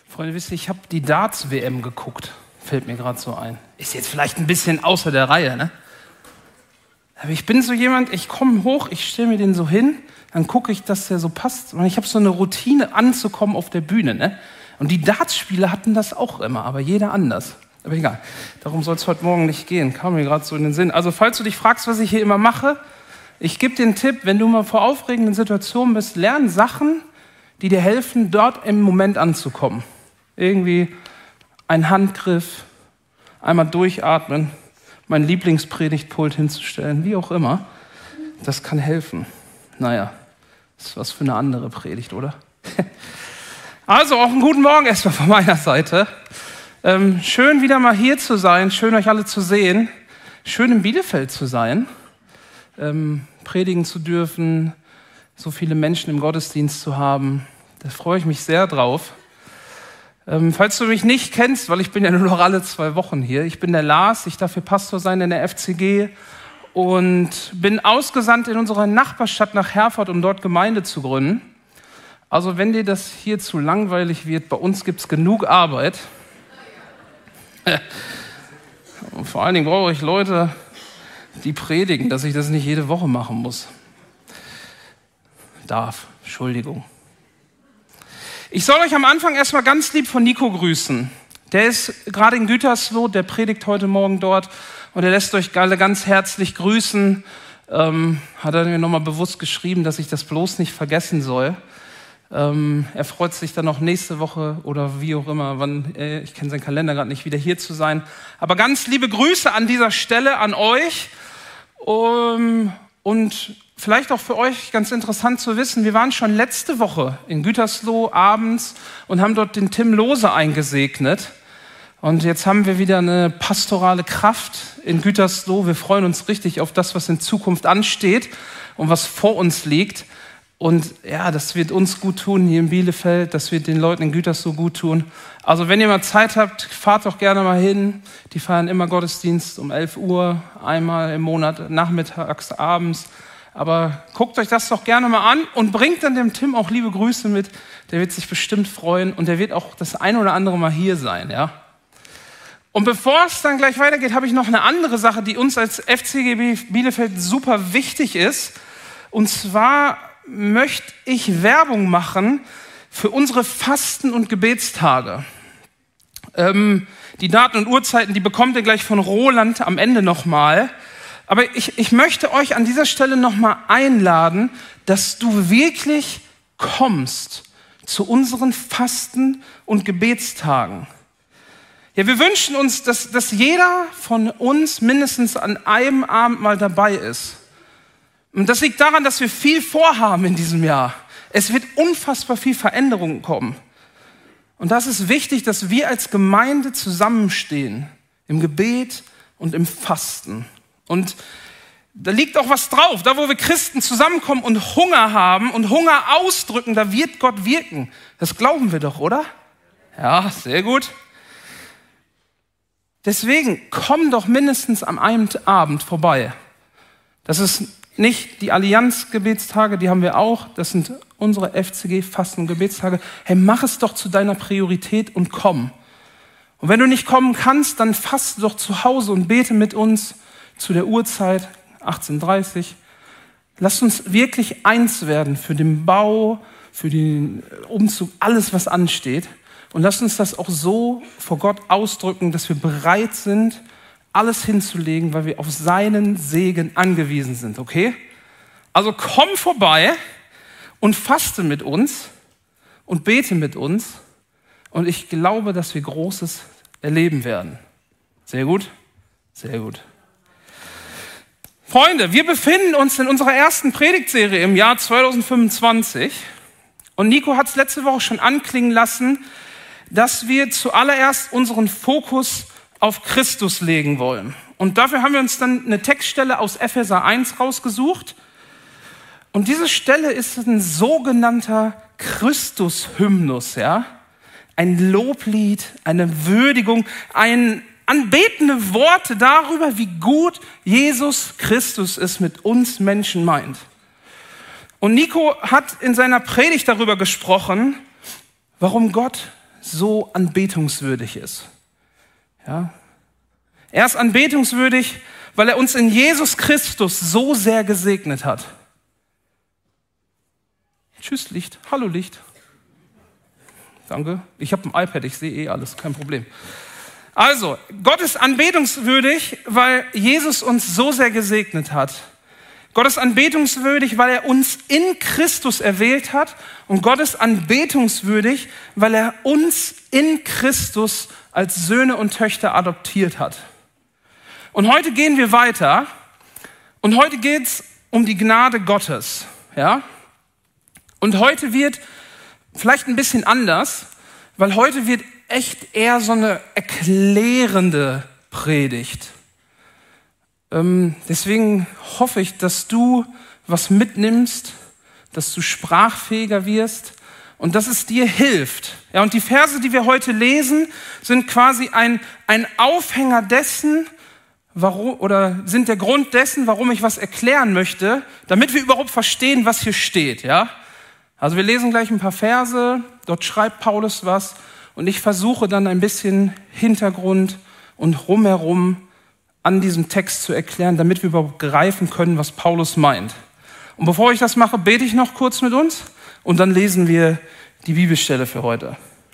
Freunde, wisst ihr, ich habe die Darts-WM geguckt. Fällt mir gerade so ein. Ist jetzt vielleicht ein bisschen außer der Reihe, ne? Aber ich bin so jemand, ich komme hoch, ich stelle mir den so hin, dann gucke ich, dass der so passt. Und ich habe so eine Routine, anzukommen auf der Bühne, ne? Und die Dartspieler hatten das auch immer, aber jeder anders. Aber egal, darum soll es heute Morgen nicht gehen. Kam mir gerade so in den Sinn. Also falls du dich fragst, was ich hier immer mache, ich gebe dir einen Tipp, wenn du mal vor aufregenden Situationen bist, lern Sachen, die dir helfen, dort im Moment anzukommen. Irgendwie ein Handgriff, einmal durchatmen, mein Lieblingspredigtpult hinzustellen, wie auch immer. Das kann helfen. Naja, ist was für eine andere Predigt, oder? Also auch einen guten Morgen erstmal von meiner Seite. Schön wieder mal hier zu sein, schön euch alle zu sehen, schön in Bielefeld zu sein, predigen zu dürfen, so viele Menschen im Gottesdienst zu haben. Da freue ich mich sehr drauf. Falls du mich nicht kennst, weil ich bin ja nur noch alle 2 Wochen hier, ich bin der Lars, ich darf hier Pastor sein in der FCG und bin ausgesandt in unsere Nachbarstadt nach Herford, um dort Gemeinde zu gründen. Also wenn dir das hier zu langweilig wird, bei uns gibt es genug Arbeit. Und vor allen Dingen brauche ich Leute, die predigen, dass ich das nicht jede Woche machen muss. Entschuldigung. Ich soll euch am Anfang erstmal ganz lieb von Nico grüßen. Der ist gerade in Gütersloh, der predigt heute Morgen dort und er lässt euch alle ganz herzlich grüßen. Hat er mir nochmal bewusst geschrieben, dass ich das bloß nicht vergessen soll. Er freut sich dann auch nächste Woche oder wie auch immer, wann, ich kenne seinen Kalender gerade nicht, wieder hier zu sein. Aber ganz liebe Grüße an dieser Stelle an euch. Und vielleicht auch für euch ganz interessant zu wissen, wir waren schon letzte Woche in Gütersloh abends und haben dort den Tim Lose eingesegnet. Und jetzt haben wir wieder eine pastorale Kraft in Gütersloh. Wir freuen uns richtig auf das, was in Zukunft ansteht und was vor uns liegt. Und ja, das wird uns gut tun hier in Bielefeld, das wird den Leuten in Gütersloh gut tun. Also wenn ihr mal Zeit habt, fahrt doch gerne mal hin. Die feiern immer Gottesdienst um 11 Uhr, einmal im Monat, nachmittags, abends. Aber guckt euch das doch gerne mal an und bringt dann dem Tim auch liebe Grüße mit. Der wird sich bestimmt freuen und der wird auch das ein oder andere Mal hier sein, ja. Und bevor es dann gleich weitergeht, habe ich noch eine andere Sache, die uns als FCG Bielefeld super wichtig ist. Und zwar möchte ich Werbung machen für unsere Fasten- und Gebetstage. Die Daten und Uhrzeiten, die bekommt ihr gleich von Roland am Ende nochmal. Aber ich möchte euch an dieser Stelle nochmal einladen, dass du wirklich kommst zu unseren Fasten- und Gebetstagen. Ja, wir wünschen uns, dass jeder von uns mindestens an einem Abend mal dabei ist. Und das liegt daran, dass wir viel vorhaben in diesem Jahr. Es wird unfassbar viel Veränderung kommen. Und das ist wichtig, dass wir als Gemeinde zusammenstehen im Gebet und im Fasten. Und da liegt auch was drauf. Da, wo wir Christen zusammenkommen und Hunger haben und Hunger ausdrücken, da wird Gott wirken. Das glauben wir doch, oder? Ja, sehr gut. Deswegen komm doch mindestens am einen Abend vorbei. Das ist nicht die Allianz-Gebetstage, die haben wir auch. Das sind unsere FCG-Fasten- und Gebetstage. Hey, mach es doch zu deiner Priorität und komm. Und wenn du nicht kommen kannst, dann faste doch zu Hause und bete mit uns zu der Uhrzeit, 18:30. Lasst uns wirklich eins werden für den Bau, für den Umzug, alles, was ansteht. Und lasst uns das auch so vor Gott ausdrücken, dass wir bereit sind, alles hinzulegen, weil wir auf seinen Segen angewiesen sind, okay? Also komm vorbei und faste mit uns und bete mit uns und ich glaube, dass wir Großes erleben werden. Sehr gut? Sehr gut. Freunde, wir befinden uns in unserer ersten Predigtserie im Jahr 2025 und Nico hat es letzte Woche schon anklingen lassen, dass wir zuallererst unseren Fokus auf Christus legen wollen. Und dafür haben wir uns dann eine Textstelle aus Epheser 1 rausgesucht. Und diese Stelle ist ein sogenannter Christus-Hymnus, ja? Ein Loblied, eine Würdigung, anbetende Worte darüber, wie gut Jesus Christus es mit uns Menschen meint. Und Nico hat in seiner Predigt darüber gesprochen, warum Gott so anbetungswürdig ist. Ja? Er ist anbetungswürdig, weil er uns in Jesus Christus so sehr gesegnet hat. Tschüss Licht, hallo Licht. Danke, ich habe ein iPad, ich sehe alles, kein Problem. Also, Gott ist anbetungswürdig, weil Jesus uns so sehr gesegnet hat. Gott ist anbetungswürdig, weil er uns in Christus erwählt hat. Und Gott ist anbetungswürdig, weil er uns in Christus als Söhne und Töchter adoptiert hat. Und heute gehen wir weiter. Und heute geht es um die Gnade Gottes. Ja? Und heute wird vielleicht ein bisschen anders, weil heute wird echt eher so eine erklärende Predigt. Deswegen hoffe ich, dass du was mitnimmst, dass du sprachfähiger wirst und dass es dir hilft. Ja, und die Verse, die wir heute lesen, sind quasi ein Aufhänger dessen, sind der Grund dessen, warum ich was erklären möchte, damit wir überhaupt verstehen, was hier steht. Ja? Also wir lesen gleich ein paar Verse, dort schreibt Paulus was und ich versuche dann ein bisschen Hintergrund und rumherum an diesem Text zu erklären, damit wir überhaupt greifen können, was Paulus meint. Und bevor ich das mache, bete ich noch kurz mit uns und dann lesen wir die Bibelstelle für heute.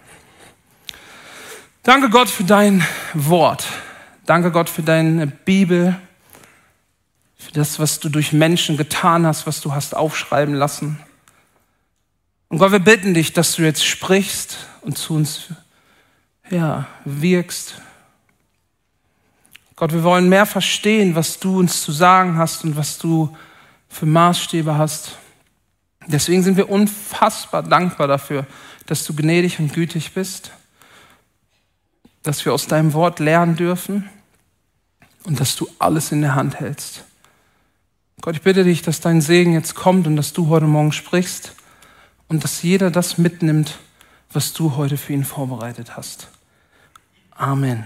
Danke Gott für dein Wort. Danke Gott für deine Bibel, für das, was du durch Menschen getan hast, was du hast aufschreiben lassen. Und Gott, wir bitten dich, dass du jetzt sprichst und zu uns wirkst. Gott, wir wollen mehr verstehen, was du uns zu sagen hast und was du für Maßstäbe hast. Deswegen sind wir unfassbar dankbar dafür, dass du gnädig und gütig bist, dass wir aus deinem Wort lernen dürfen und dass du alles in der Hand hältst. Gott, ich bitte dich, dass dein Segen jetzt kommt und dass du heute Morgen sprichst und dass jeder das mitnimmt, was du heute für ihn vorbereitet hast. Amen.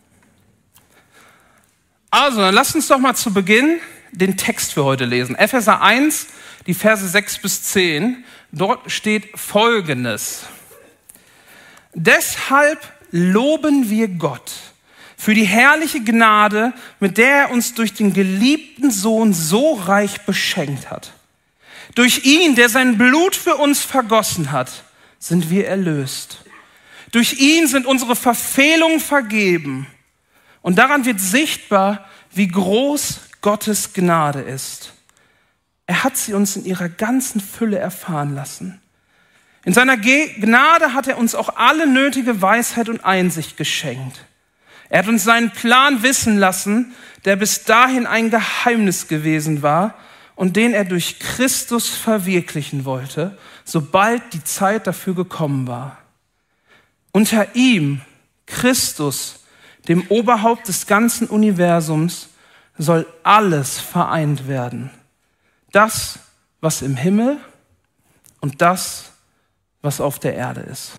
Also, dann lasst uns doch mal zu Beginn den Text für heute lesen. Epheser 1, die Verse 6 bis 10. Dort steht Folgendes. Deshalb loben wir Gott für die herrliche Gnade, mit der er uns durch den geliebten Sohn so reich beschenkt hat. Durch ihn, der sein Blut für uns vergossen hat, sind wir erlöst. Durch ihn sind unsere Verfehlungen vergeben. Und daran wird sichtbar, wie groß Gottes Gnade ist. Er hat sie uns in ihrer ganzen Fülle erfahren lassen. In seiner Gnade hat er uns auch alle nötige Weisheit und Einsicht geschenkt. Er hat uns seinen Plan wissen lassen, der bis dahin ein Geheimnis gewesen war und den er durch Christus verwirklichen wollte, sobald die Zeit dafür gekommen war. Unter ihm, Christus, dem Oberhaupt des ganzen Universums, soll alles vereint werden. Das, was im Himmel und das, was auf der Erde ist.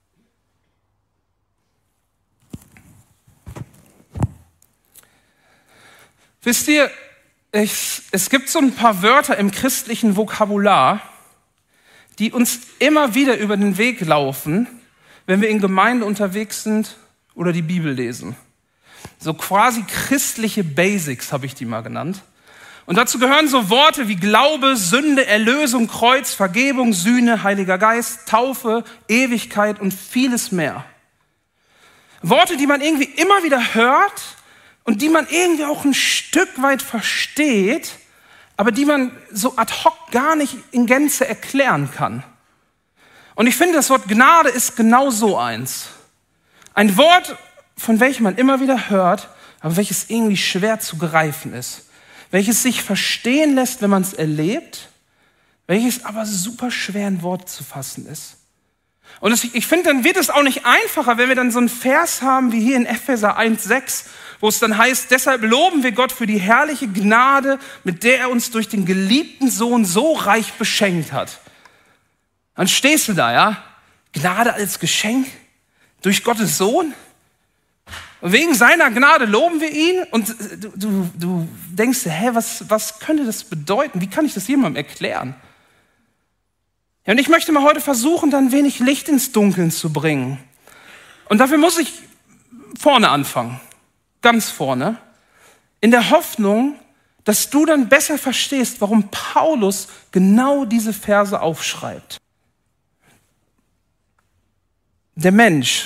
Wisst ihr, es gibt so ein paar Wörter im christlichen Vokabular, die uns immer wieder über den Weg laufen, wenn wir in Gemeinde unterwegs sind oder die Bibel lesen. So quasi christliche Basics habe ich die mal genannt. Und dazu gehören so Worte wie Glaube, Sünde, Erlösung, Kreuz, Vergebung, Sühne, Heiliger Geist, Taufe, Ewigkeit und vieles mehr. Worte, die man irgendwie immer wieder hört und die man irgendwie auch ein Stück weit versteht, aber die man so ad hoc gar nicht in Gänze erklären kann. Und ich finde, das Wort Gnade ist genau so eins. Ein Wort, von welchem man immer wieder hört, aber welches irgendwie schwer zu greifen ist. Welches sich verstehen lässt, wenn man es erlebt, welches aber super schwer in Worte zu fassen ist. Und ich finde, dann wird es auch nicht einfacher, wenn wir dann so einen Vers haben wie hier in Epheser 1,6, wo es dann heißt, deshalb loben wir Gott für die herrliche Gnade, mit der er uns durch den geliebten Sohn so reich beschenkt hat. Dann stehst du da, ja? Gnade als Geschenk durch Gottes Sohn. Und wegen seiner Gnade loben wir ihn und du denkst dir, was könnte das bedeuten? Wie kann ich das jemandem erklären? Ja, und ich möchte mal heute versuchen, da ein wenig Licht ins Dunkeln zu bringen. Und dafür muss ich vorne anfangen, ganz vorne, in der Hoffnung, dass du dann besser verstehst, warum Paulus genau diese Verse aufschreibt. Der Mensch,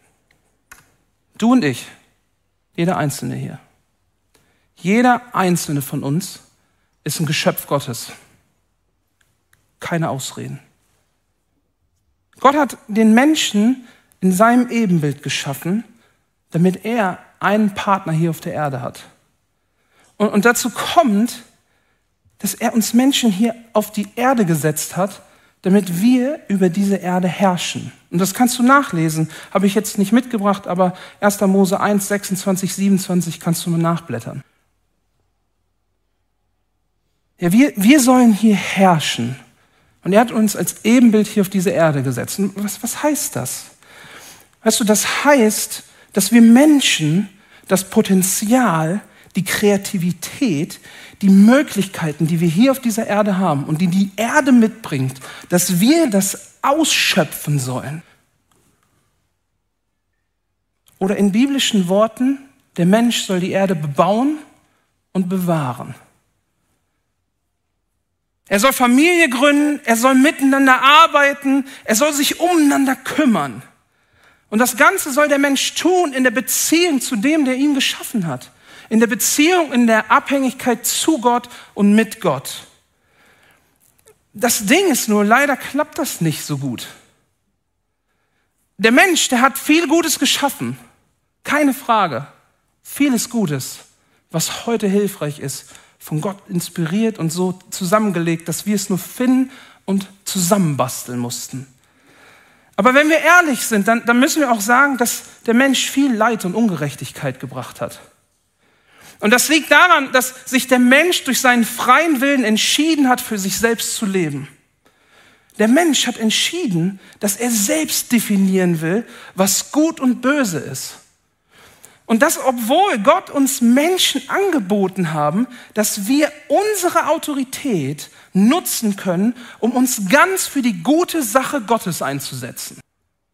du und ich, jeder Einzelne hier, jeder Einzelne von uns ist ein Geschöpf Gottes. Keine Ausreden. Gott hat den Menschen in seinem Ebenbild geschaffen, damit er einen Partner hier auf der Erde hat. Und dazu kommt, dass er uns Menschen hier auf die Erde gesetzt hat, damit wir über diese Erde herrschen. Und das kannst du nachlesen, habe ich jetzt nicht mitgebracht, aber 1. Mose 1, 26, 27 kannst du mal nachblättern. Ja, wir sollen hier herrschen. Und er hat uns als Ebenbild hier auf diese Erde gesetzt. Und was heißt das? Weißt du, das heißt, dass wir Menschen das Potenzial, die Kreativität, die Möglichkeiten, die wir hier auf dieser Erde haben und die die Erde mitbringt, dass wir das ausschöpfen sollen. Oder in biblischen Worten, der Mensch soll die Erde bebauen und bewahren. Er soll Familie gründen, er soll miteinander arbeiten, er soll sich umeinander kümmern. Und das Ganze soll der Mensch tun in der Beziehung zu dem, der ihn geschaffen hat. In der Beziehung, in der Abhängigkeit zu Gott und mit Gott. Das Ding ist nur, leider klappt das nicht so gut. Der Mensch, der hat viel Gutes geschaffen. Keine Frage. Vieles Gutes, was heute hilfreich ist, von Gott inspiriert und so zusammengelegt, dass wir es nur finden und zusammenbasteln mussten. Aber wenn wir ehrlich sind, dann müssen wir auch sagen, dass der Mensch viel Leid und Ungerechtigkeit gebracht hat. Und das liegt daran, dass sich der Mensch durch seinen freien Willen entschieden hat, für sich selbst zu leben. Der Mensch hat entschieden, dass er selbst definieren will, was gut und böse ist. Und das, obwohl Gott uns Menschen angeboten haben, dass wir unsere Autorität nutzen können, um uns ganz für die gute Sache Gottes einzusetzen.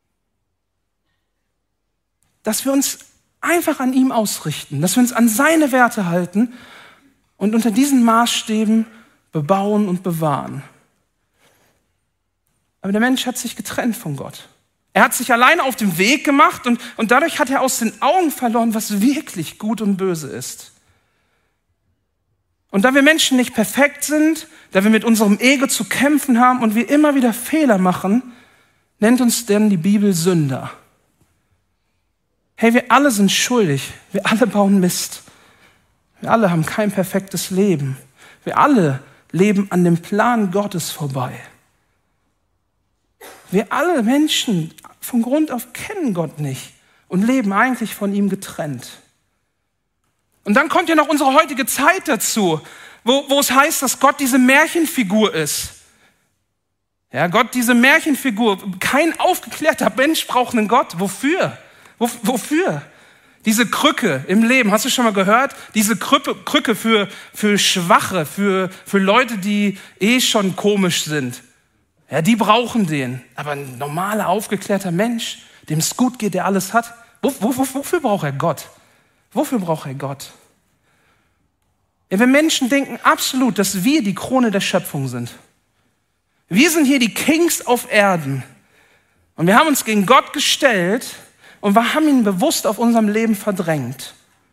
Dass wir uns einfach an ihm ausrichten, dass wir uns an seine Werte halten und unter diesen Maßstäben bebauen und bewahren. Aber der Mensch hat sich getrennt von Gott. Er hat sich alleine auf den Weg gemacht und dadurch hat er aus den Augen verloren, was wirklich gut und böse ist. Und da wir Menschen nicht perfekt sind, da wir mit unserem Ego zu kämpfen haben und wir immer wieder Fehler machen, nennt uns denn die Bibel Sünder. Hey, wir alle sind schuldig, wir alle bauen Mist. Wir alle haben kein perfektes Leben. Wir alle leben an dem Plan Gottes vorbei. Wir alle Menschen von Grund auf kennen Gott nicht und leben eigentlich von ihm getrennt. Und dann kommt ja noch unsere heutige Zeit dazu, wo es heißt, dass Gott diese Märchenfigur ist. Ja, Gott diese Märchenfigur. Kein aufgeklärter Mensch braucht einen Gott. Wofür? Wofür? Diese Krücke im Leben, hast du schon mal gehört? Diese Krücke für Schwache, für Leute, die schon komisch sind. Ja, die brauchen den. Aber ein normaler, aufgeklärter Mensch, dem es gut geht, der alles hat, wofür braucht er Gott? Wofür braucht er Gott? Ja, wir Menschen denken absolut, dass wir die Krone der Schöpfung sind. Wir sind hier die Kings auf Erden. Und wir haben uns gegen Gott gestellt und wir haben ihn bewusst auf unserem Leben verdrängt.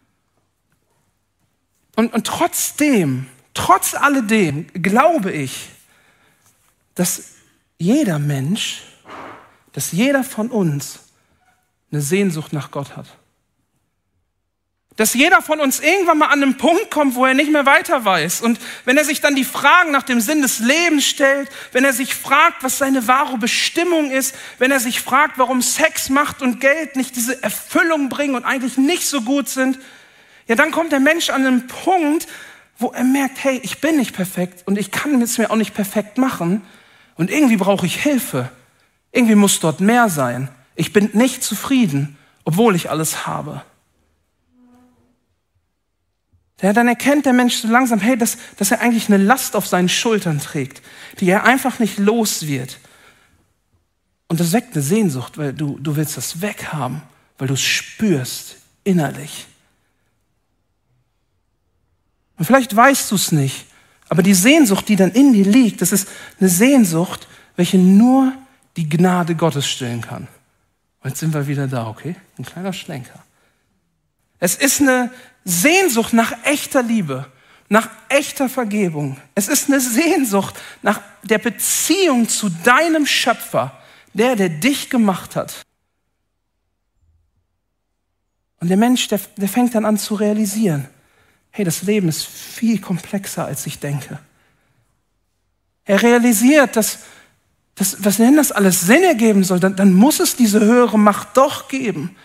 Und trotzdem, trotz alledem, glaube ich, dass jeder Mensch, dass jeder von uns eine Sehnsucht nach Gott hat. Dass jeder von uns irgendwann mal an einen Punkt kommt, wo er nicht mehr weiter weiß. Und wenn er sich dann die Fragen nach dem Sinn des Lebens stellt, wenn er sich fragt, was seine wahre Bestimmung ist, wenn er sich fragt, warum Sex, Macht und Geld nicht diese Erfüllung bringen und eigentlich nicht so gut sind, ja, dann kommt der Mensch an einen Punkt, wo er merkt, hey, ich bin nicht perfekt und ich kann es mir auch nicht perfekt machen und irgendwie brauche ich Hilfe. Irgendwie muss dort mehr sein. Ich bin nicht zufrieden, obwohl ich alles habe. Ja, dann erkennt der Mensch so langsam, hey, dass er eigentlich eine Last auf seinen Schultern trägt, die er einfach nicht los wird. Und das weckt eine Sehnsucht, weil du willst das weghaben, weil du es spürst innerlich. Und vielleicht weißt du es nicht, aber die Sehnsucht, die dann in dir liegt, das ist eine Sehnsucht, welche nur die Gnade Gottes stillen kann. Und jetzt sind wir wieder da, okay? Ein kleiner Schlenker. Es ist eine Sehnsucht nach echter Liebe, nach echter Vergebung. Es ist eine Sehnsucht nach der Beziehung zu deinem Schöpfer, der dich gemacht hat. Und der Mensch, der fängt dann an zu realisieren, hey, das Leben ist viel komplexer, als ich denke. Er realisiert, dass wenn das alles Sinn ergeben soll, dann muss es diese höhere Macht doch geben.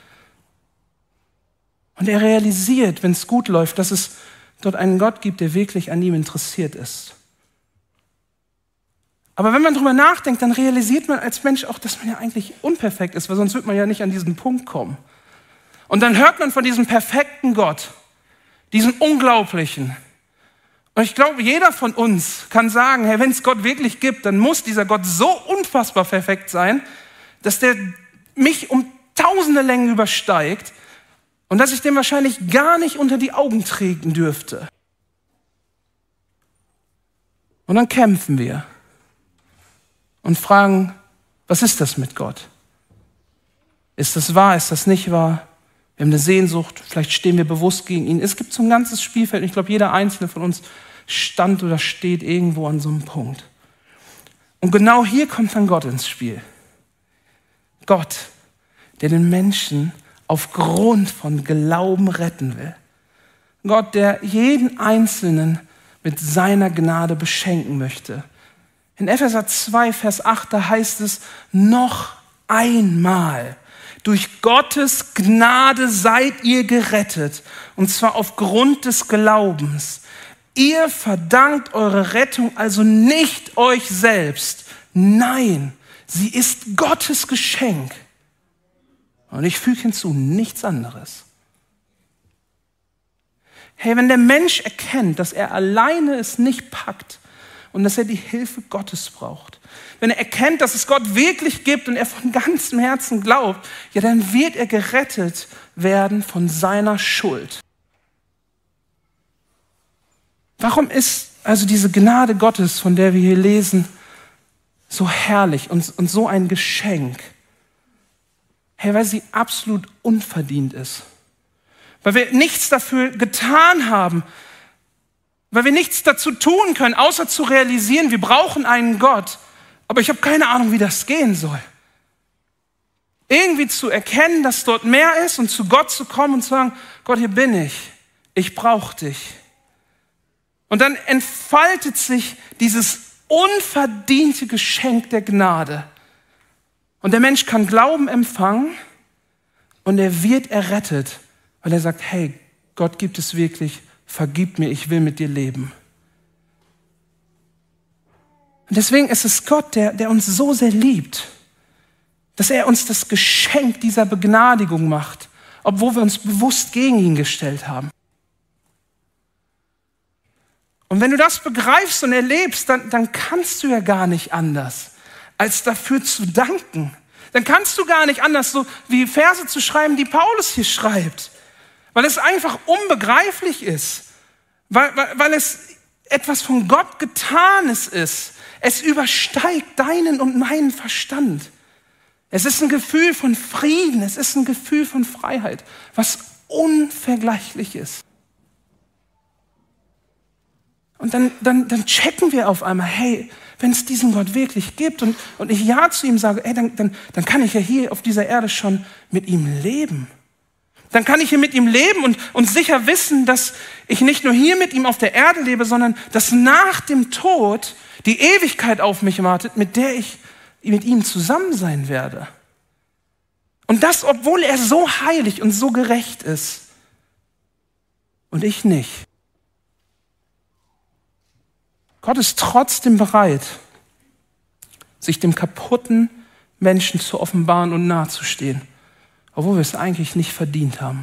Und er realisiert, wenn es gut läuft, dass es dort einen Gott gibt, der wirklich an ihm interessiert ist. Aber wenn man drüber nachdenkt, dann realisiert man als Mensch auch, dass man ja eigentlich unperfekt ist, weil sonst wird man ja nicht an diesen Punkt kommen. Und dann hört man von diesem perfekten Gott, diesem Unglaublichen. Und ich glaube, jeder von uns kann sagen, hey, wenn es Gott wirklich gibt, dann muss dieser Gott so unfassbar perfekt sein, dass der mich um tausende Längen übersteigt und dass ich dem wahrscheinlich gar nicht unter die Augen treten dürfte. Und dann kämpfen wir und fragen, was ist das mit Gott? Ist das wahr, ist das nicht wahr? Wir haben eine Sehnsucht, vielleicht stehen wir bewusst gegen ihn. Es gibt so ein ganzes Spielfeld. Ich glaube, jeder Einzelne von uns stand oder steht irgendwo an so einem Punkt. Und genau hier kommt dann Gott ins Spiel. Gott, der den Menschen aufgrund von Glauben retten will. Gott, der jeden Einzelnen mit seiner Gnade beschenken möchte. In Epheser 2, Vers 8, da heißt es, noch einmal. Durch Gottes Gnade seid ihr gerettet, und zwar aufgrund des Glaubens. Ihr verdankt eure Rettung also nicht euch selbst. Nein, sie ist Gottes Geschenk. Und ich füge hinzu, nichts anderes. Hey, wenn der Mensch erkennt, dass er alleine es nicht packt und dass er die Hilfe Gottes braucht, wenn er erkennt, dass es Gott wirklich gibt und er von ganzem Herzen glaubt, ja, dann wird er gerettet werden von seiner Schuld. Warum ist also diese Gnade Gottes, von der wir hier lesen, so herrlich und so ein Geschenk? Hey, weil sie absolut unverdient ist. Weil wir nichts dafür getan haben. Weil wir nichts dazu tun können, außer zu realisieren, wir brauchen einen Gott. Aber ich habe keine Ahnung, wie das gehen soll. Irgendwie zu erkennen, dass dort mehr ist und zu Gott zu kommen und zu sagen, Gott, hier bin ich. Ich brauche dich. Und dann entfaltet sich dieses unverdiente Geschenk der Gnade. Und der Mensch kann Glauben empfangen und er wird errettet, weil er sagt, hey, Gott gibt es wirklich, vergib mir, ich will mit dir leben. Und deswegen ist es Gott, der uns so sehr liebt, dass er uns das Geschenk dieser Begnadigung macht, obwohl wir uns bewusst gegen ihn gestellt haben. Und wenn du das begreifst und erlebst, dann kannst du ja gar nicht anders, als dafür zu danken. Dann kannst du gar nicht anders, so wie Verse zu schreiben, die Paulus hier schreibt. Weil es einfach unbegreiflich ist. Weil es etwas von Gott Getanes ist. Es übersteigt deinen und meinen Verstand. Es ist ein Gefühl von Frieden, es ist ein Gefühl von Freiheit, was unvergleichlich ist. Und dann checken wir auf einmal, hey, wenn es diesen Gott wirklich gibt und ich Ja zu ihm sage, ey, dann kann ich ja hier auf dieser Erde schon mit ihm leben. Dann kann ich hier mit ihm leben und sicher wissen, dass ich nicht nur hier mit ihm auf der Erde lebe, sondern dass nach dem Tod die Ewigkeit auf mich wartet, mit der ich mit ihm zusammen sein werde. Und das, obwohl er so heilig und so gerecht ist. Und ich nicht. Gott ist trotzdem bereit, sich dem kaputten Menschen zu offenbaren und nahezustehen, obwohl wir es eigentlich nicht verdient haben.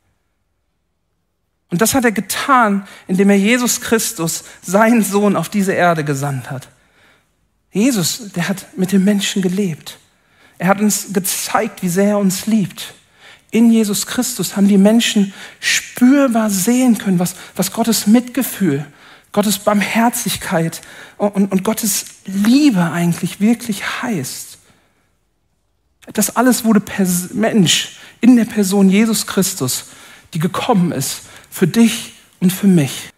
Und das hat er getan, indem er Jesus Christus, seinen Sohn, auf diese Erde gesandt hat. Jesus, der hat mit den Menschen gelebt. Er hat uns gezeigt, wie sehr er uns liebt. In Jesus Christus haben die Menschen spürbar sehen können, was Gottes Mitgefühl, Gottes Barmherzigkeit und Gottes Liebe eigentlich wirklich heißt. Das alles wurde Mensch in der Person Jesus Christus, die gekommen ist für dich und für mich.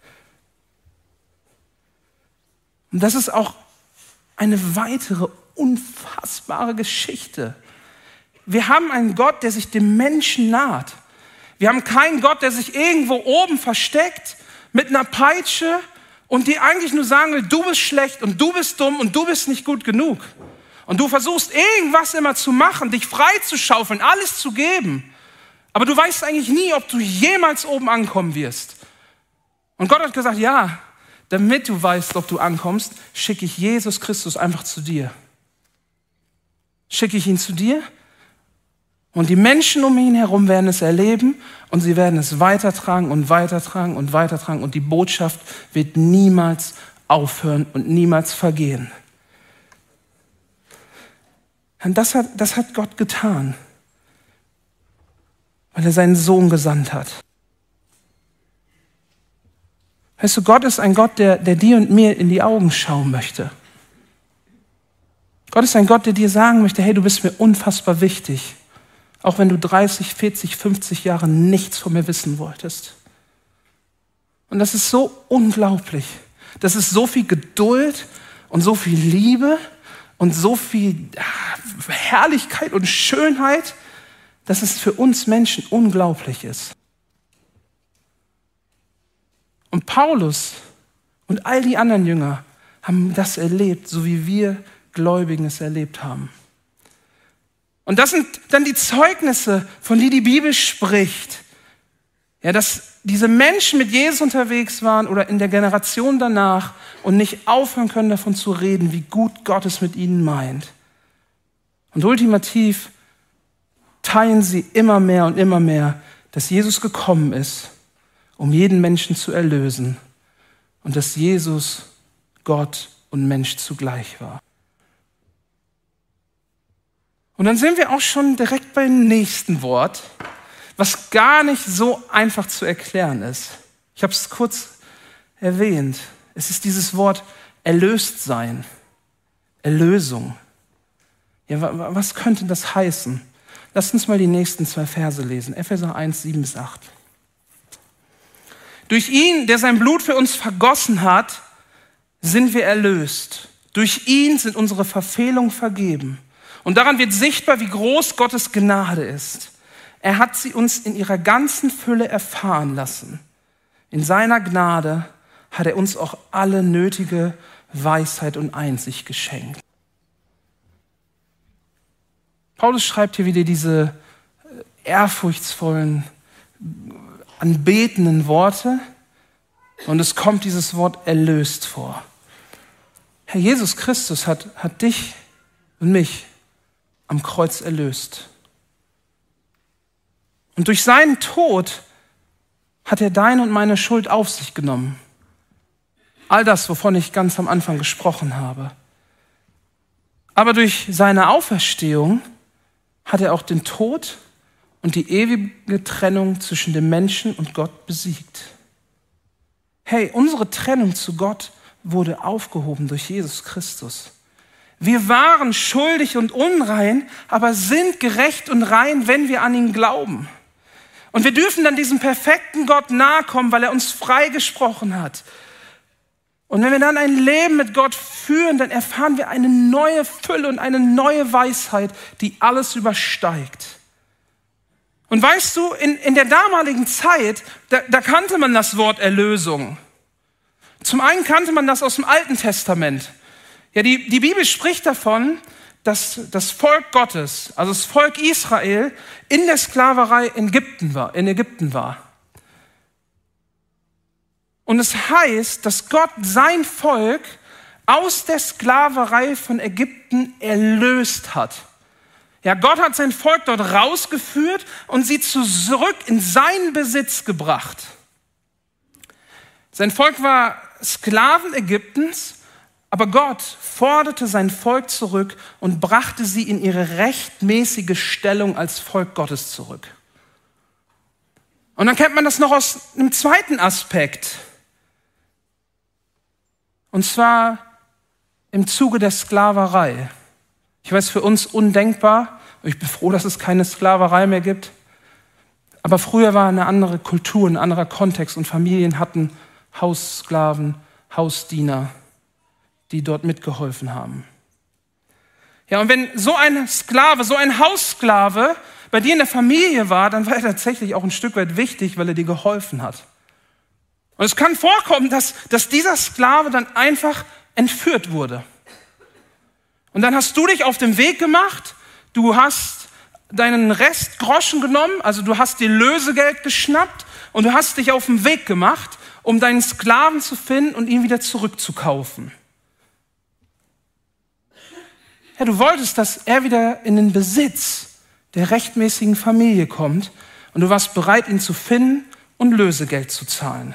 Und das ist auch eine weitere unfassbare Geschichte. Wir haben einen Gott, der sich dem Menschen naht. Wir haben keinen Gott, der sich irgendwo oben versteckt mit einer Peitsche und dir eigentlich nur sagen will, du bist schlecht und du bist dumm und du bist nicht gut genug. Und du versuchst irgendwas immer zu machen, dich freizuschaufeln, alles zu geben. Aber du weißt eigentlich nie, ob du jemals oben ankommen wirst. Und Gott hat gesagt, ja, damit du weißt, ob du ankommst, schicke ich Jesus Christus einfach zu dir. Schicke ich ihn zu dir und die Menschen um ihn herum werden es erleben und sie werden es weitertragen und weitertragen und weitertragen und die Botschaft wird niemals aufhören und niemals vergehen. Und das hat Gott getan, weil er seinen Sohn gesandt hat. Weißt du, Gott ist ein Gott, der dir und mir in die Augen schauen möchte. Gott ist ein Gott, der dir sagen möchte, hey, du bist mir unfassbar wichtig. Auch wenn du 30, 40, 50 Jahre nichts von mir wissen wolltest. Und das ist so unglaublich. Das ist so viel Geduld und so viel Liebe und so viel Herrlichkeit und Schönheit, dass es für uns Menschen unglaublich ist. Und Paulus und all die anderen Jünger haben das erlebt, so wie wir Gläubigen es erlebt haben. Und das sind dann die Zeugnisse, von denen die Bibel spricht. Ja, dass diese Menschen mit Jesus unterwegs waren oder in der Generation danach und nicht aufhören können, davon zu reden, wie gut Gott es mit ihnen meint. Und ultimativ teilen sie immer mehr, dass Jesus gekommen ist, um jeden Menschen zu erlösen und dass Jesus Gott und Mensch zugleich war. Und dann sind wir auch schon direkt beim nächsten Wort, was gar nicht so einfach zu erklären ist. Ich habe es kurz erwähnt. Es ist dieses Wort erlöst sein, Erlösung. Ja, was könnte das heißen? Lasst uns mal die nächsten 2 Verse lesen. Epheser 1, 7-8. Durch ihn, der sein Blut für uns vergossen hat, sind wir erlöst. Durch ihn sind unsere Verfehlungen vergeben. Und daran wird sichtbar, wie groß Gottes Gnade ist. Er hat sie uns in ihrer ganzen Fülle erfahren lassen. In seiner Gnade hat er uns auch alle nötige Weisheit und Einsicht geschenkt. Paulus schreibt hier wieder diese ehrfurchtsvollen, anbetenden Worte und es kommt dieses Wort erlöst vor. Herr Jesus Christus hat dich und mich am Kreuz erlöst. Und durch seinen Tod hat er deine und meine Schuld auf sich genommen. All das, wovon ich ganz am Anfang gesprochen habe. Aber durch seine Auferstehung hat er auch den Tod und die ewige Trennung zwischen dem Menschen und Gott besiegt. Hey, unsere Trennung zu Gott wurde aufgehoben durch Jesus Christus. Wir waren schuldig und unrein, aber sind gerecht und rein, wenn wir an ihn glauben. Und wir dürfen dann diesem perfekten Gott nahe kommen, weil er uns freigesprochen hat. Und wenn wir dann ein Leben mit Gott führen, dann erfahren wir eine neue Fülle und eine neue Weisheit, die alles übersteigt. Und weißt du, in der damaligen Zeit, da kannte man das Wort Erlösung. Zum einen kannte man das aus dem Alten Testament. Ja, die Bibel spricht davon, dass das Volk Gottes, also das Volk Israel, in der Sklaverei in Ägypten war. Und es heißt, dass Gott sein Volk aus der Sklaverei von Ägypten erlöst hat. Ja, Gott hat sein Volk dort rausgeführt und sie zurück in seinen Besitz gebracht. Sein Volk war Sklaven Ägyptens, Aber Gott forderte sein Volk zurück und brachte sie in ihre rechtmäßige Stellung als Volk Gottes zurück. Und dann kennt man das noch aus einem zweiten Aspekt. Und zwar im Zuge der Sklaverei. Ich weiß, für uns undenkbar. Ich bin froh, dass es keine Sklaverei mehr gibt. Aber früher war eine andere Kultur, ein anderer Kontext und Familien hatten Haussklaven, Hausdiener, die dort mitgeholfen haben. Ja, und wenn so ein Sklave, so ein Haussklave bei dir in der Familie war, dann war er tatsächlich auch ein Stück weit wichtig, weil er dir geholfen hat. Und es kann vorkommen, dass dieser Sklave dann einfach entführt wurde. Und dann hast du dich auf den Weg gemacht, du hast deinen Restgroschen genommen, also du hast dir Lösegeld geschnappt und du hast dich auf den Weg gemacht, um deinen Sklaven zu finden und ihn wieder zurückzukaufen. Ja, du wolltest, dass er wieder in den Besitz der rechtmäßigen Familie kommt und du warst bereit, ihn zu finden und Lösegeld zu zahlen.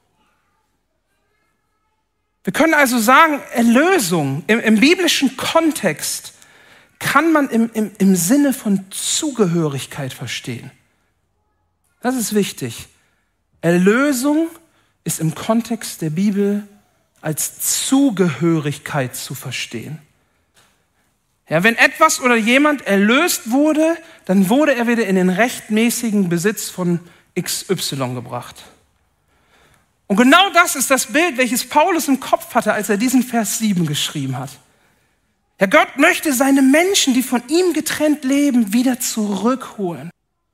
Wir können also sagen, Erlösung im biblischen Kontext kann man im Sinne von Zugehörigkeit verstehen. Das ist wichtig. Erlösung ist im Kontext der Bibel als Zugehörigkeit zu verstehen. Ja, wenn etwas oder jemand erlöst wurde, dann wurde er wieder in den rechtmäßigen Besitz von XY gebracht. Und genau das ist das Bild, welches Paulus im Kopf hatte, als er diesen Vers 7 geschrieben hat. Ja, Gott möchte seine Menschen, die von ihm getrennt leben, wieder zurückholen.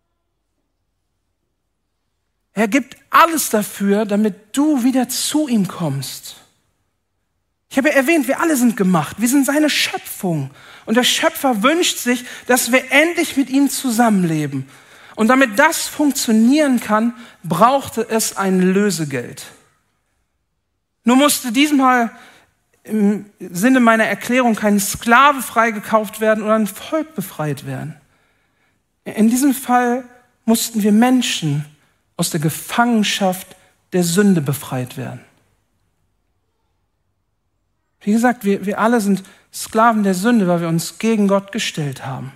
Er gibt alles dafür, damit du wieder zu ihm kommst. Ich habe ja erwähnt, wir alle sind gemacht. Wir sind seine Schöpfung. Und der Schöpfer wünscht sich, dass wir endlich mit ihm zusammenleben. Und damit das funktionieren kann, brauchte es ein Lösegeld. Nur musste diesmal im Sinne meiner Erklärung kein Sklave freigekauft werden oder ein Volk befreit werden. In diesem Fall mussten wir Menschen aus der Gefangenschaft der Sünde befreit werden. Wie gesagt, wir alle sind Sklaven der Sünde, weil wir uns gegen Gott gestellt haben.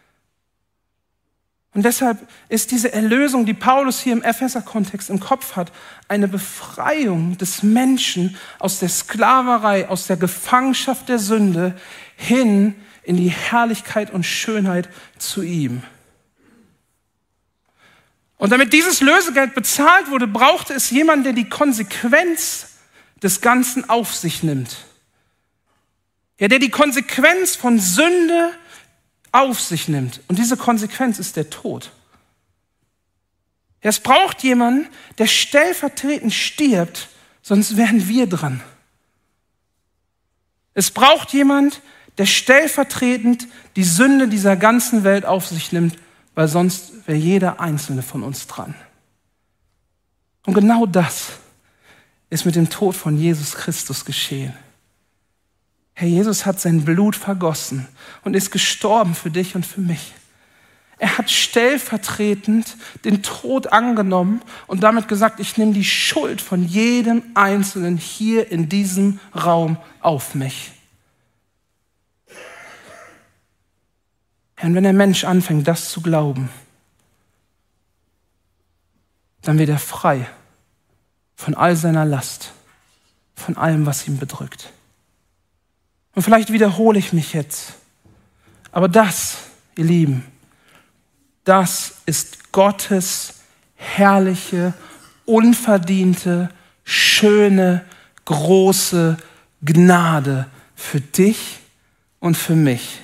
Und deshalb ist diese Erlösung, die Paulus hier im Epheser-Kontext im Kopf hat, eine Befreiung des Menschen aus der Sklaverei, aus der Gefangenschaft der Sünde hin in die Herrlichkeit und Schönheit zu ihm. Und damit dieses Lösegeld bezahlt wurde, brauchte es jemanden, der die Konsequenz des Ganzen auf sich nimmt. Ja, der die Konsequenz von Sünde auf sich nimmt. Und diese Konsequenz ist der Tod. Ja, es braucht jemanden, der stellvertretend stirbt, sonst wären wir dran. Es braucht jemand, der stellvertretend die Sünde dieser ganzen Welt auf sich nimmt, weil sonst wäre jeder einzelne von uns dran. Und genau das ist mit dem Tod von Jesus Christus geschehen. Herr Jesus hat sein Blut vergossen und ist gestorben für dich und für mich. Er hat stellvertretend den Tod angenommen und damit gesagt, ich nehme die Schuld von jedem Einzelnen hier in diesem Raum auf mich. Und wenn der Mensch anfängt, das zu glauben, dann wird er frei von all seiner Last, von allem, was ihn bedrückt. Und vielleicht wiederhole ich mich jetzt, aber das, ihr Lieben, das ist Gottes herrliche, unverdiente, schöne, große Gnade für dich und für mich.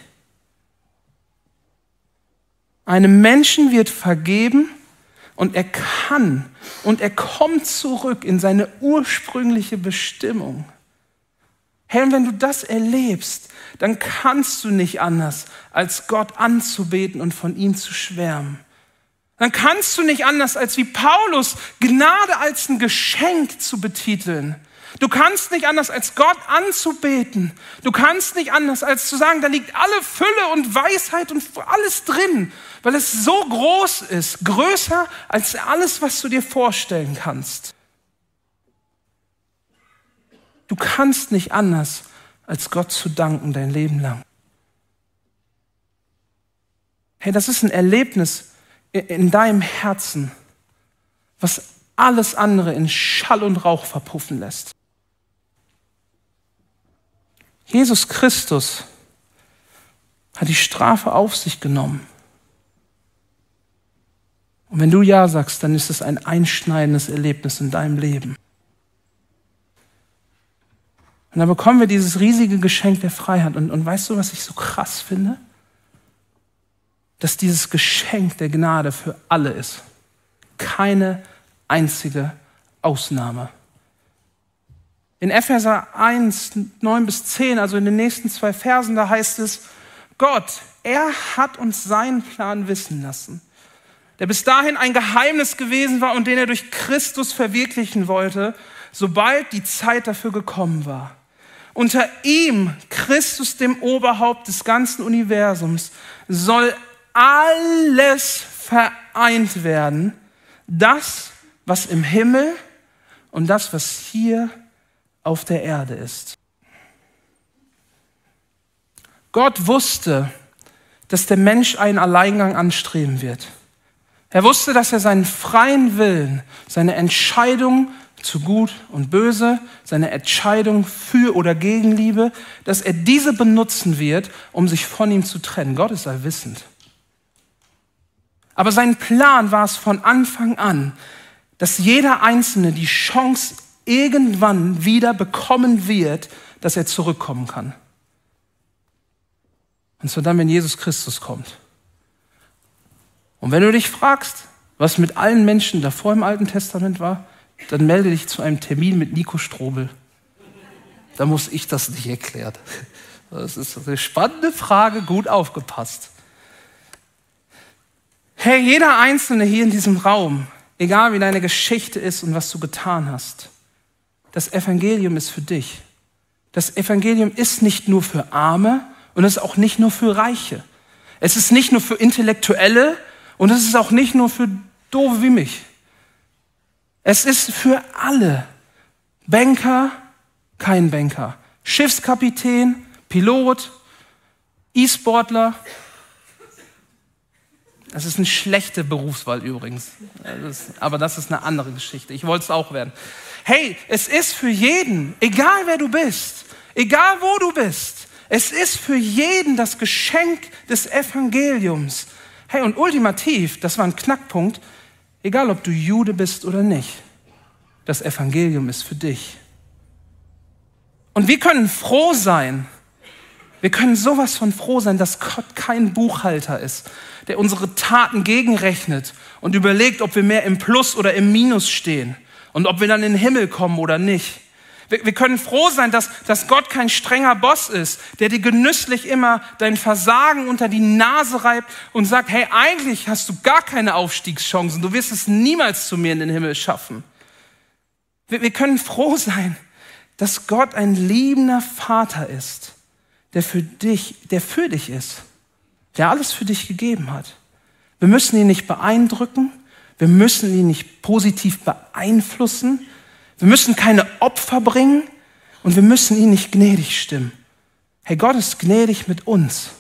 Einem Menschen wird vergeben und er kann und er kommt zurück in seine ursprüngliche Bestimmung. Herr, und wenn du das erlebst, dann kannst du nicht anders, als Gott anzubeten und von ihm zu schwärmen. Dann kannst du nicht anders, als wie Paulus Gnade als ein Geschenk zu betiteln. Du kannst nicht anders, als Gott anzubeten. Du kannst nicht anders, als zu sagen, da liegt alle Fülle und Weisheit und alles drin, weil es so groß ist, größer als alles, was du dir vorstellen kannst. Du kannst nicht anders, als Gott zu danken dein Leben lang. Hey, das ist ein Erlebnis in deinem Herzen, was alles andere in Schall und Rauch verpuffen lässt. Jesus Christus hat die Strafe auf sich genommen. Und wenn du Ja sagst, dann ist es ein einschneidendes Erlebnis in deinem Leben. Und dann bekommen wir dieses riesige Geschenk der Freiheit. Und weißt du, was ich so krass finde? Dass dieses Geschenk der Gnade für alle ist. Keine einzige Ausnahme. In Epheser 1, 9-10, also in den nächsten 2 Versen, da heißt es, Gott, er hat uns seinen Plan wissen lassen, der bis dahin ein Geheimnis gewesen war und den er durch Christus verwirklichen wollte, sobald die Zeit dafür gekommen war. Unter ihm, Christus, dem Oberhaupt des ganzen Universums, soll alles vereint werden, das, was im Himmel und das, was hier auf der Erde ist. Gott wusste, dass der Mensch einen Alleingang anstreben wird. Er wusste, dass er seinen freien Willen, seine Entscheidung zu Gut und Böse, seine Entscheidung für oder gegen Liebe, dass er diese benutzen wird, um sich von ihm zu trennen. Gott ist allwissend. Aber sein Plan war es von Anfang an, dass jeder Einzelne die Chance irgendwann wieder bekommen wird, dass er zurückkommen kann. Und zwar dann, wenn Jesus Christus kommt. Und wenn du dich fragst, was mit allen Menschen davor im Alten Testament war, dann melde dich zu einem Termin mit Nico Strobel. Da muss ich das nicht erklären. Das ist eine spannende Frage, gut aufgepasst. Hey, jeder Einzelne hier in diesem Raum, egal wie deine Geschichte ist und was du getan hast, das Evangelium ist für dich. Das Evangelium ist nicht nur für Arme und es ist auch nicht nur für Reiche. Es ist nicht nur für Intellektuelle und es ist auch nicht nur für Doofe wie mich. Es ist für alle. Banker, kein Banker. Schiffskapitän, Pilot, E-Sportler. Das ist eine schlechte Berufswahl übrigens. Aber das ist eine andere Geschichte. Ich wollte es auch werden. Hey, es ist für jeden, egal wer du bist, egal wo du bist, es ist für jeden das Geschenk des Evangeliums. Hey, und ultimativ, das war ein Knackpunkt, egal ob du Jude bist oder nicht, das Evangelium ist für dich. Und wir können froh sein, wir können sowas von froh sein, dass Gott kein Buchhalter ist, der unsere Taten gegenrechnet und überlegt, ob wir mehr im Plus oder im Minus stehen und ob wir dann in den Himmel kommen oder nicht. Wir können froh sein, dass Gott kein strenger Boss ist, der dir genüsslich immer dein Versagen unter die Nase reibt und sagt, hey, eigentlich hast du gar keine Aufstiegschancen, du wirst es niemals zu mir in den Himmel schaffen. Wir können froh sein, dass Gott ein liebender Vater ist, der für dich ist, der alles für dich gegeben hat. Wir müssen ihn nicht beeindrucken, wir müssen ihn nicht positiv beeinflussen, wir müssen keine Opfer bringen und wir müssen ihn nicht gnädig stimmen. Hey, Gott ist gnädig mit uns.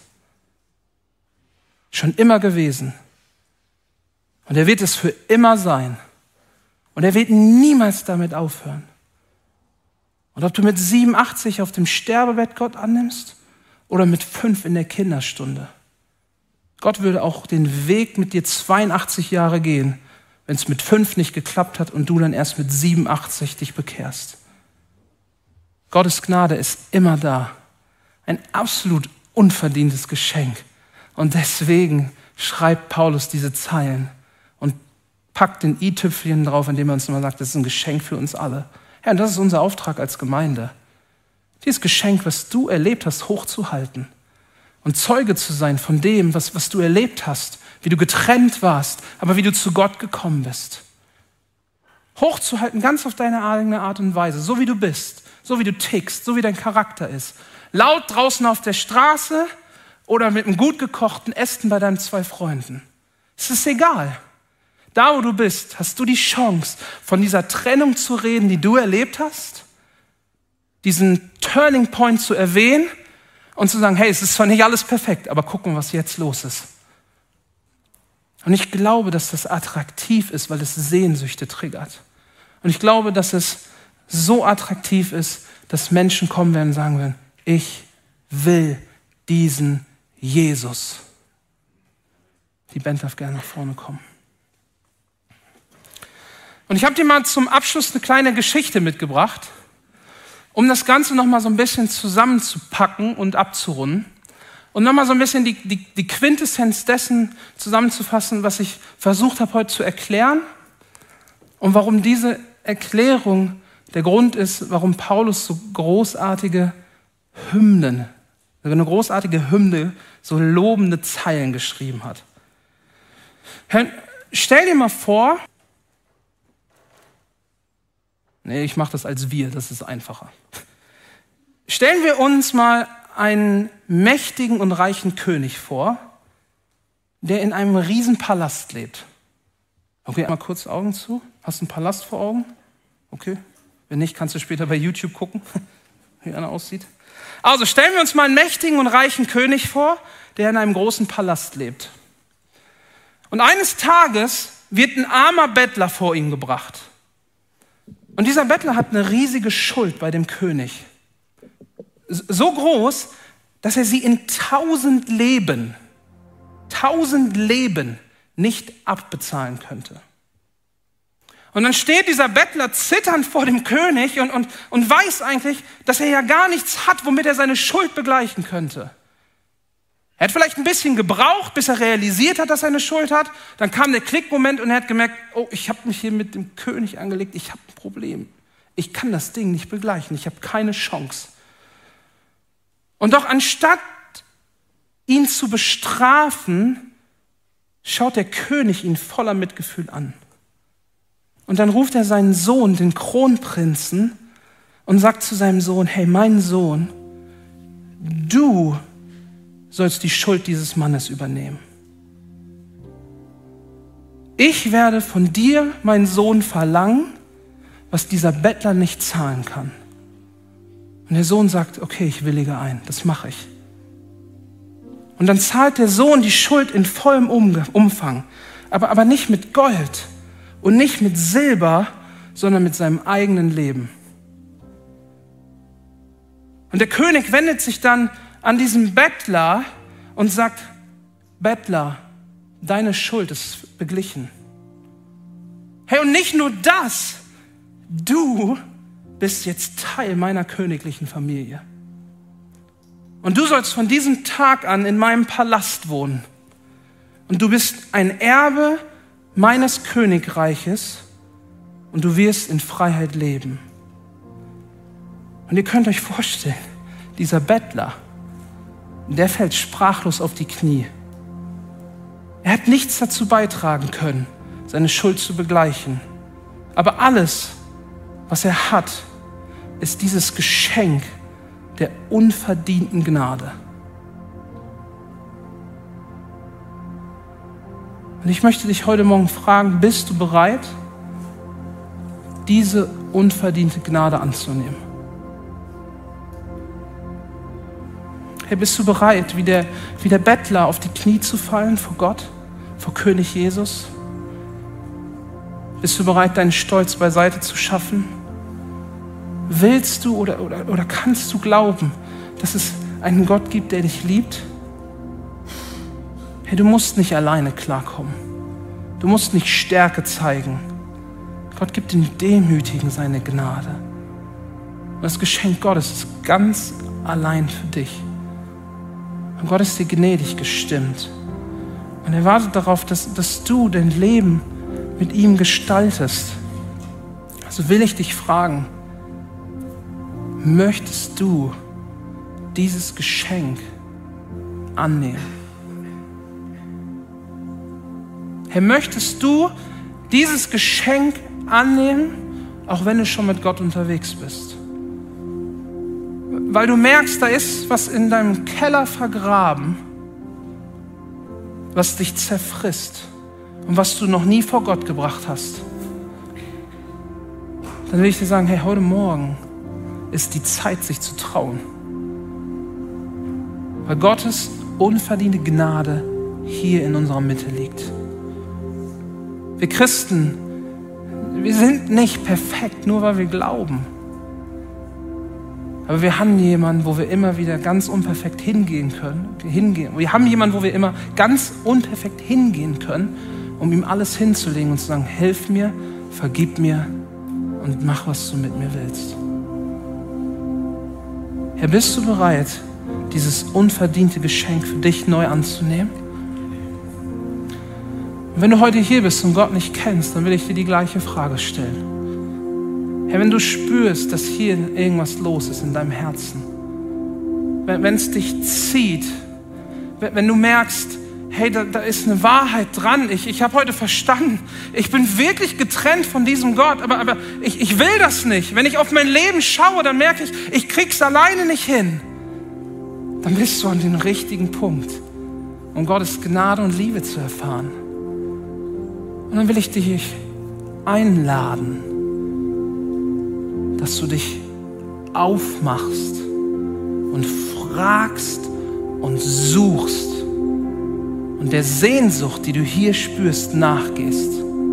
Schon immer gewesen. Und er wird es für immer sein. Und er wird niemals damit aufhören. Und ob du mit 87 auf dem Sterbebett Gott annimmst oder mit 5 in der Kinderstunde. Gott würde auch den Weg mit dir 82 Jahre gehen, wenn es mit 5 nicht geklappt hat und du dann erst mit 87 dich bekehrst. Gottes Gnade ist immer da. Ein absolut unverdientes Geschenk. Und deswegen schreibt Paulus diese Zeilen und packt den i-Tüpfelchen drauf, indem er uns immer sagt, das ist ein Geschenk für uns alle. Ja, und das ist unser Auftrag als Gemeinde. Dieses Geschenk, was du erlebt hast, hochzuhalten und Zeuge zu sein von dem, was du erlebt hast, wie du getrennt warst, aber wie du zu Gott gekommen bist. Hochzuhalten, ganz auf deine eigene Art und Weise, so wie du bist, so wie du tickst, so wie dein Charakter ist. Laut draußen auf der Straße oder mit einem gut gekochten Essen bei deinen 2 Freunden. Es ist egal. Da, wo du bist, hast du die Chance, von dieser Trennung zu reden, die du erlebt hast, diesen Turning Point zu erwähnen und zu sagen, hey, es ist zwar nicht alles perfekt, aber gucken, was jetzt los ist. Und ich glaube, dass das attraktiv ist, weil es Sehnsüchte triggert. Und ich glaube, dass es so attraktiv ist, dass Menschen kommen werden und sagen werden, ich will diesen Jesus. Die Band darf gerne nach vorne kommen. Und ich habe dir mal zum Abschluss eine kleine Geschichte mitgebracht, um das Ganze nochmal so ein bisschen zusammenzupacken und abzurunden. Und nochmal so ein bisschen die Quintessenz dessen zusammenzufassen, was ich versucht habe heute zu erklären und warum diese Erklärung der Grund ist, warum Paulus so großartige Hymnen, eine großartige Hymne, so lobende Zeilen geschrieben hat. Stell dir mal vor, ich mache das als wir, das ist einfacher. Stellen wir uns mal einen mächtigen und reichen König vor, der in einem riesen Palast lebt. Okay, mal kurz Augen zu. Hast du einen Palast vor Augen? Okay. Wenn nicht, kannst du später bei YouTube gucken, wie einer aussieht. Also stellen wir uns mal einen mächtigen und reichen König vor, der in einem großen Palast lebt. Und eines Tages wird ein armer Bettler vor ihn gebracht. Und dieser Bettler hat eine riesige Schuld bei dem König. So groß, dass er sie in 1000 Leben nicht abbezahlen könnte. Und dann steht dieser Bettler zitternd vor dem König und weiß eigentlich, dass er ja gar nichts hat, womit er seine Schuld begleichen könnte. Er hat vielleicht ein bisschen gebraucht, bis er realisiert hat, dass er eine Schuld hat. Dann kam der Klickmoment und er hat gemerkt, oh, ich habe mich hier mit dem König angelegt, ich habe ein Problem. Ich kann das Ding nicht begleichen, ich habe keine Chance. Und doch anstatt ihn zu bestrafen, schaut der König ihn voller Mitgefühl an. Und dann ruft er seinen Sohn, den Kronprinzen, und sagt zu seinem Sohn, hey, mein Sohn, du sollst die Schuld dieses Mannes übernehmen. Ich werde von dir, mein Sohn, verlangen, was dieser Bettler nicht zahlen kann. Und der Sohn sagt, okay, ich willige ein, das mache ich. Und dann zahlt der Sohn die Schuld in vollem Umfang, aber nicht mit Gold und nicht mit Silber, sondern mit seinem eigenen Leben. Und der König wendet sich dann an diesen Bettler und sagt, Bettler, deine Schuld ist beglichen. Hey, und nicht nur das, du bist jetzt Teil meiner königlichen Familie. Und du sollst von diesem Tag an in meinem Palast wohnen. Und du bist ein Erbe meines Königreiches und du wirst in Freiheit leben. Und ihr könnt euch vorstellen, dieser Bettler, der fällt sprachlos auf die Knie. Er hat nichts dazu beitragen können, seine Schuld zu begleichen. Aber alles, was er hat, ist dieses Geschenk der unverdienten Gnade. Und ich möchte dich heute Morgen fragen, bist du bereit, diese unverdiente Gnade anzunehmen? Hey, bist du bereit, wie der Bettler auf die Knie zu fallen vor Gott, vor König Jesus? Bist du bereit, deinen Stolz beiseite zu schaffen? Willst du oder kannst du glauben, dass es einen Gott gibt, der dich liebt? Hey, du musst nicht alleine klarkommen. Du musst nicht Stärke zeigen. Gott gibt den Demütigen seine Gnade. Und das Geschenk Gottes ist ganz allein für dich. Und Gott ist dir gnädig gestimmt. Und er wartet darauf, dass du dein Leben mit ihm gestaltest. Also will ich dich fragen, möchtest du dieses Geschenk annehmen? Hey, möchtest du dieses Geschenk annehmen, auch wenn du schon mit Gott unterwegs bist? Weil du merkst, da ist was in deinem Keller vergraben, was dich zerfrisst und was du noch nie vor Gott gebracht hast. Dann will ich dir sagen, hey, heute Morgen ist die Zeit, sich zu trauen. Weil Gottes unverdiente Gnade hier in unserer Mitte liegt. Wir Christen, wir sind nicht perfekt, nur weil wir glauben. Aber wir haben jemanden, wo wir immer wieder ganz unperfekt hingehen können. Wir haben jemanden, wo wir immer ganz unperfekt hingehen können, um ihm alles hinzulegen und zu sagen, hilf mir, vergib mir und mach, was du mit mir willst. Herr, bist du bereit, dieses unverdiente Geschenk für dich neu anzunehmen? Und wenn du heute hier bist und Gott nicht kennst, dann will ich dir die gleiche Frage stellen. Herr, wenn du spürst, dass hier irgendwas los ist in deinem Herzen, wenn es dich zieht, wenn du merkst, hey, da ist eine Wahrheit dran, ich habe heute verstanden, ich bin wirklich getrennt von diesem Gott, aber ich will das nicht. Wenn ich auf mein Leben schaue, dann merke ich krieg's alleine nicht hin. Dann bist du an dem richtigen Punkt, um Gottes Gnade und Liebe zu erfahren. Und dann will ich dich einladen, dass du dich aufmachst und fragst und suchst und der Sehnsucht, die du hier spürst, nachgehst.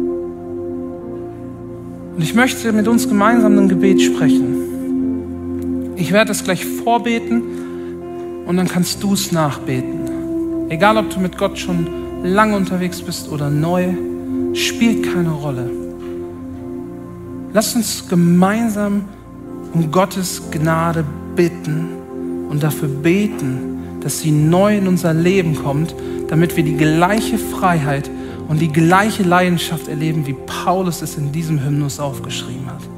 Und ich möchte mit uns gemeinsam ein Gebet sprechen. Ich werde es gleich vorbeten und dann kannst du es nachbeten. Egal, ob du mit Gott schon lange unterwegs bist oder neu, spielt keine Rolle. Lass uns gemeinsam um Gottes Gnade bitten und dafür beten, dass sie neu in unser Leben kommt, damit wir die gleiche Freiheit und die gleiche Leidenschaft erleben, wie Paulus es in diesem Hymnus aufgeschrieben hat.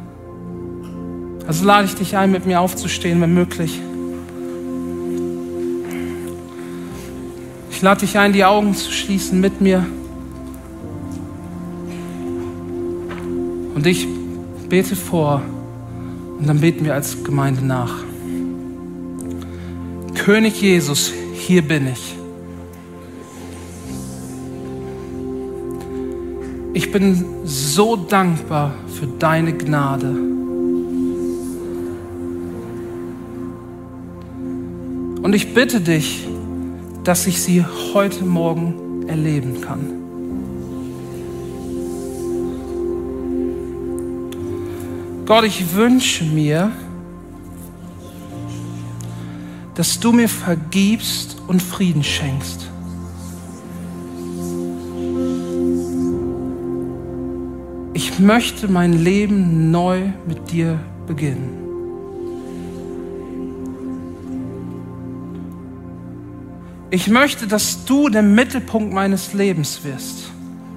Also lade ich dich ein, mit mir aufzustehen, wenn möglich. Ich lade dich ein, die Augen zu schließen mit mir. Und ich bete vor und dann beten wir als Gemeinde nach. König Jesus, hier bin ich. Ich bin so dankbar für deine Gnade. Und ich bitte dich, dass ich sie heute Morgen erleben kann. Gott, ich wünsche mir, dass du mir vergibst und Frieden schenkst. Ich möchte mein Leben neu mit dir beginnen. Ich möchte, dass du der Mittelpunkt meines Lebens wirst.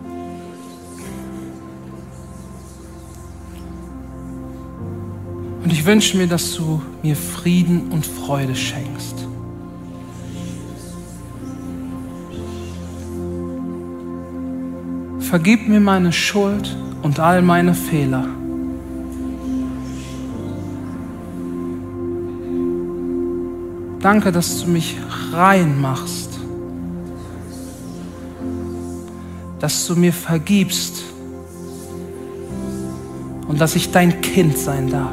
Und ich wünsche mir, dass du mir Frieden und Freude schenkst. Vergib mir meine Schuld und all meine Fehler. Danke, dass du mich rein machst, dass du mir vergibst und dass ich dein Kind sein darf.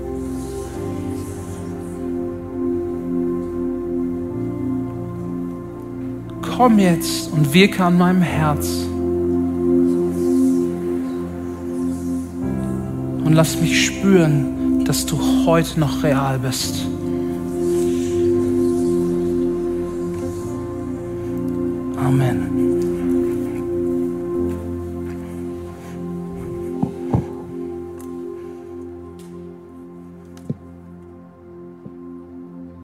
Komm jetzt und wirke an meinem Herz und lass mich spüren, dass du heute noch real bist. Amen.